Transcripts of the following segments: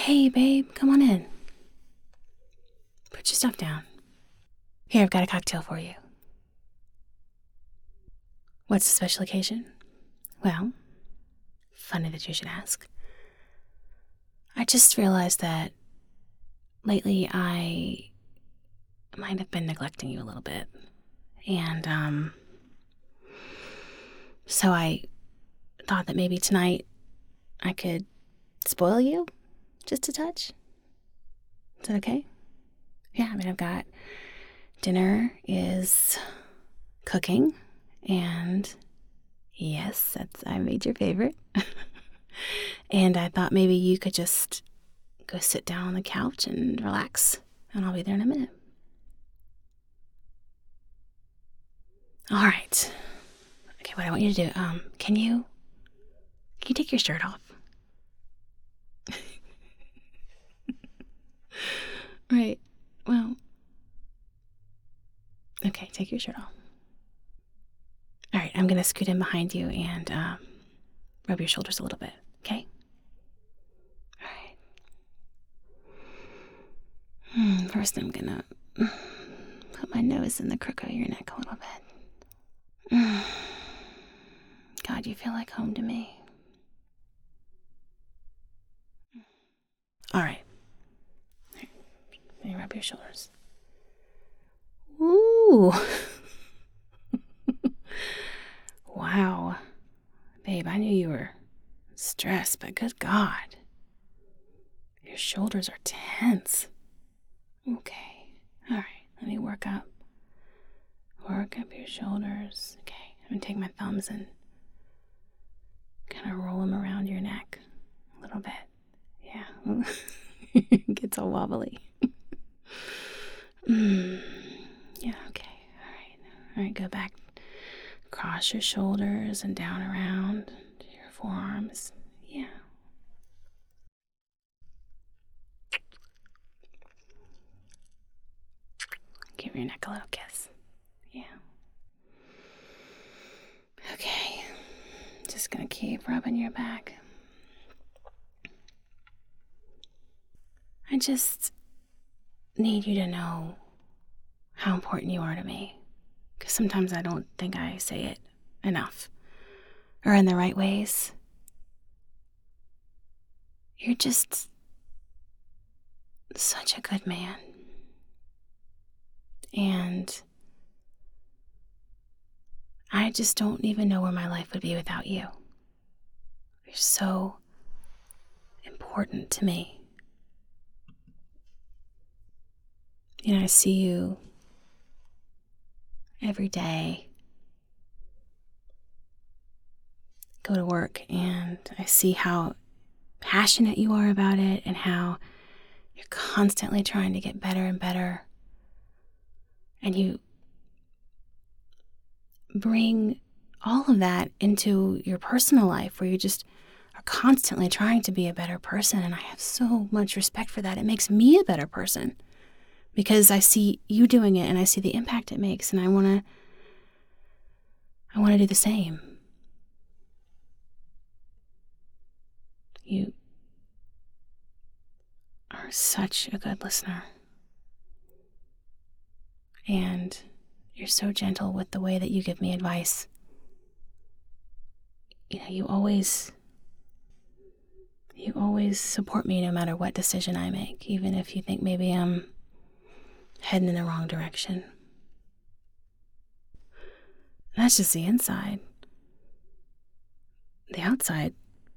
Hey, babe, come on in. Put your stuff down. Here, I've got a cocktail for you. What's the special occasion? Well, funny that you should ask. I just realized that lately I might have been neglecting you a little bit. And, so I thought that maybe tonight I could spoil you just a touch. Is that okay? Yeah, I've got dinner is cooking, and yes, I made your favorite. And I thought maybe you could just go sit down on the couch and relax, and I'll be there in a minute. All right. Okay, what I want you to do, can you take your shirt off? Right. Well, okay, take your shirt off. All right, I'm going to scoot in behind you and rub your shoulders a little bit, okay? All right. First, I'm going to put my nose in the crook of your neck a little bit. God, you feel like home to me. All right. Let me rub your shoulders. Ooh. Wow. Babe, I knew you were stressed, but good God. Your shoulders are tense. Okay. All right. Let me work up your shoulders. Okay. I'm going to take my thumbs and kind of roll them around your neck a little bit. Yeah. It gets all wobbly. Yeah, okay. All right, go back across your shoulders and down around to your forearms. Yeah. Give your neck a little kiss. Yeah. Okay. Just gonna keep rubbing your back. I just need you to know how important you are to me. Because sometimes I don't think I say it enough or in the right ways. You're just such a good man. And I just don't even know where my life would be without you. You're so important to me. You know, I see you every day. Go to work and I see how passionate you are about it and how you're constantly trying to get better and better. And you bring all of that into your personal life where you just are constantly trying to be a better person. And I have so much respect for that. It makes me a better person because I see you doing it and I see the impact it makes. And I want to do the same. You are such a good listener. And you're so gentle with the way that you give me advice. You know, you always support me no matter what decision I make, even if you think maybe I'm heading in the wrong direction. That's just the inside. The outside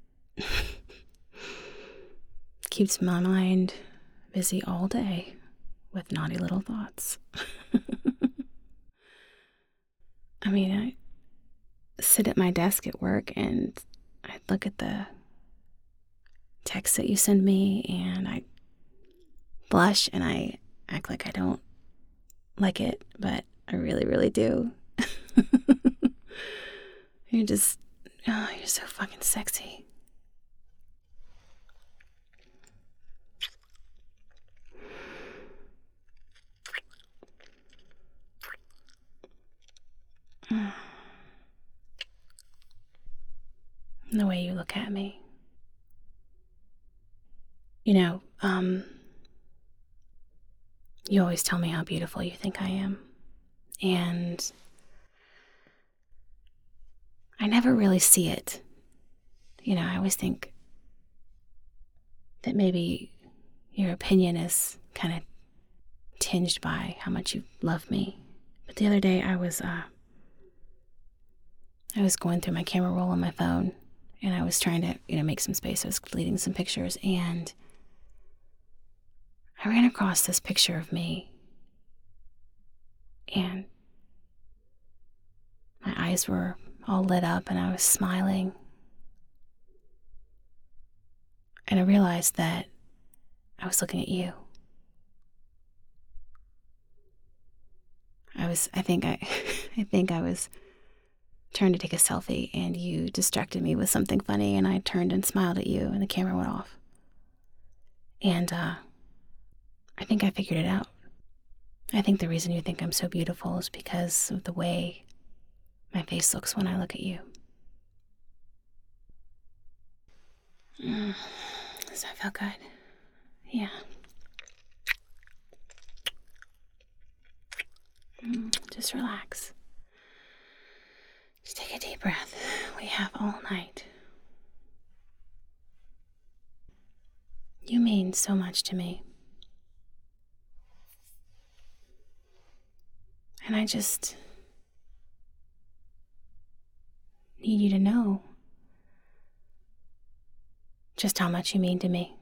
keeps my mind busy all day with naughty little thoughts. I mean, I sit at my desk at work and I look at the texts that you send me and I blush and I act like I don't like it, but I really, really do. You're so fucking sexy. The way you look at me. You know, you always tell me how beautiful you think I am. And I never really see it. I always think that maybe your opinion is kind of tinged by how much you love me. But the other day I was going through my camera roll on my phone, and I was trying to, make some space. I was deleting some pictures, and I ran across this picture of me, and my eyes were all lit up, and I was smiling. And I realized that I was looking at you. I think I was trying to take a selfie, and you distracted me with something funny, and I turned and smiled at you, and the camera went off. And I think I figured it out. I think the reason you think I'm so beautiful is because of the way my face looks when I look at you. Does that feel good? Yeah. Just relax. Just take a deep breath. We have all night. You mean so much to me. And I just need you to know just how much you mean to me.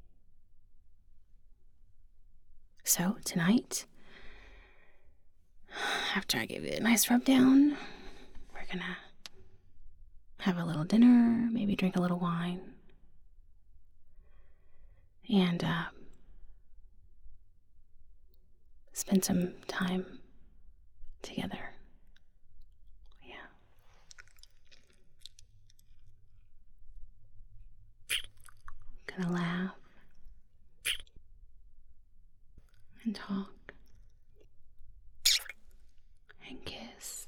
So tonight, after I give you a nice rub down, we're gonna have a little dinner, maybe drink a little wine, and spend some time together. Yeah. Gonna laugh and talk and kiss.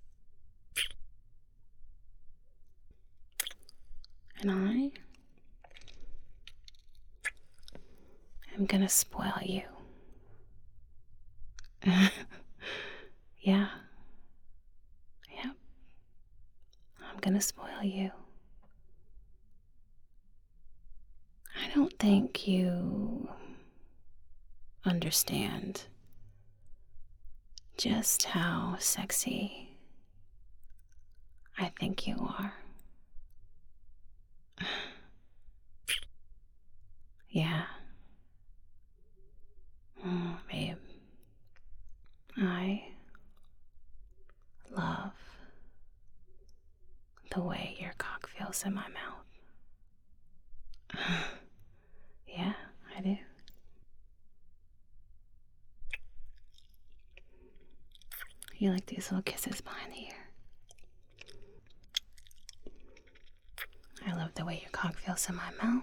And I am gonna spoil you. Yeah. Yep. I'm gonna spoil you. I don't think you understand just how sexy I think you are. Yeah. Oh, babe. I love the way your cock feels in my mouth. Yeah, I do. You like these little kisses behind the ear. I love the way your cock feels in my mouth.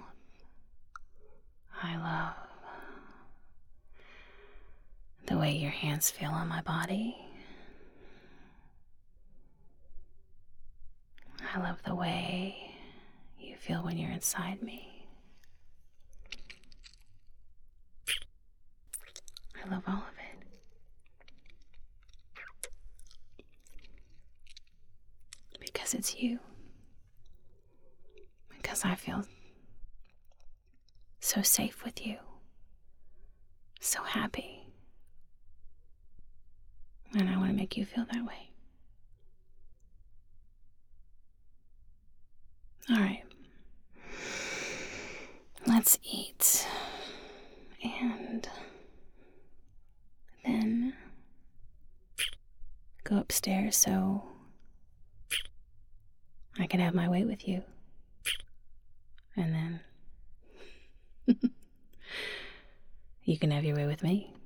I love the way your hands feel on my body. I love the way you feel when you're inside me. I love all of it. Because it's you. Because I feel so safe with you. So happy. And I want to make you feel that way. All right. Let's eat. And then go upstairs so I can have my way with you. And then you can have your way with me.